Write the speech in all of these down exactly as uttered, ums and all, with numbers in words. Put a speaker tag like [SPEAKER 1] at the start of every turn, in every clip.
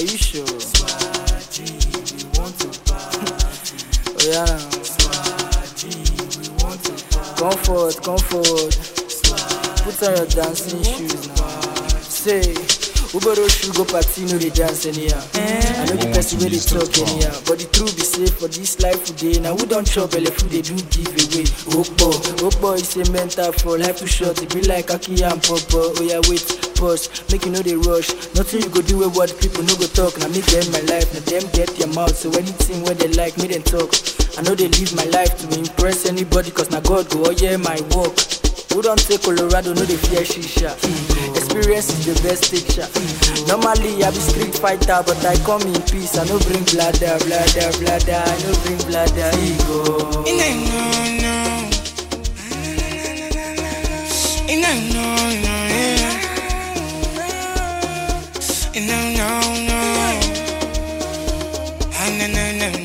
[SPEAKER 1] Are you sure?
[SPEAKER 2] Swaggy, we want to party.
[SPEAKER 1] Oh yeah now.
[SPEAKER 2] Swaggy, we want to party.
[SPEAKER 1] Come forward, come forward.
[SPEAKER 2] Swaggy,
[SPEAKER 1] Put on your dancing shoes now. Say, Ubero should go party, no they dance anyhow. I know the person where they talk anyhow. But the truth be safe for this life today. Now we don't chop belly food, they do give away. Oh boy, oh boy, it's a mental for life too short. It be like Aki and Papa. Oh yeah, wait, pause, make you know they rush. Nothing you go do with what people no go talk. Now me get my life, now them get their mouth. So anything where they like, me then talk. I know they live my life to impress anybody, cause now God go, oh yeah, my work. Who don't take Colorado, no they fear shisha. Experience is the best teacher. Normally I be street fighter, but I come in peace. I no bring bladder, bladder, bladder. I no bring bladder, ego.
[SPEAKER 3] No, no, no, no.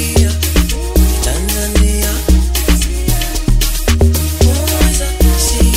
[SPEAKER 4] See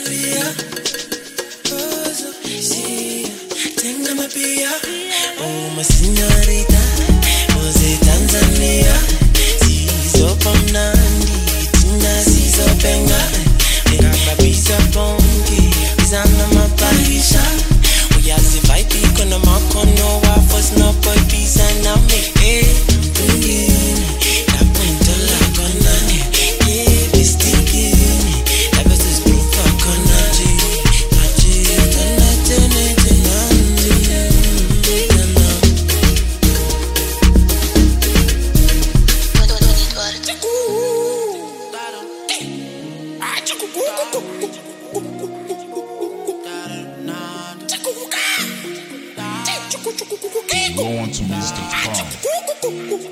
[SPEAKER 2] pia. Ozo, si, tenga ma pia. Oh, ma signorita, Ose Tanzania. Sizo pomnandi, tina sizo penga. Neka bisa bongi, bizana mapaisha. Oyazi vaiti kona makono wa fos no boy bisa na me. Eh, tungini, na punto la konani. Yeah, bistikini, la best is proof for konani. Aji, tana tene tenandi, tana.
[SPEAKER 3] Go on to Mister Tom.